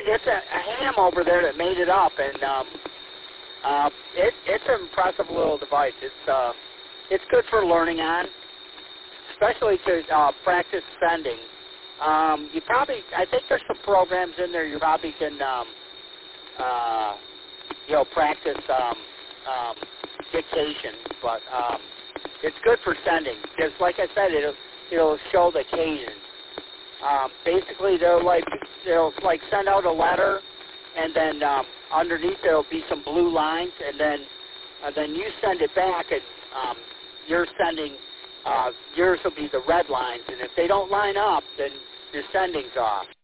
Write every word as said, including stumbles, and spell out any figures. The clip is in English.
it's a, a ham over there that made it up, and um, uh, it, it's an impressive little device. It's uh, it's good for learning on, especially to uh, practice sending. Um, you probably, I think there's some programs in there you probably can, um, uh, you know, practice um, um, dictation, but um, it's good for sending because, like I said, it'll it'll show the occasion. Um, basically, they'll like they'll like send out a letter, and then um, underneath there'll be some blue lines, and then and then you send it back, and um, you're sending uh, yours will be the red lines, and if they don't line up, then your sending's off.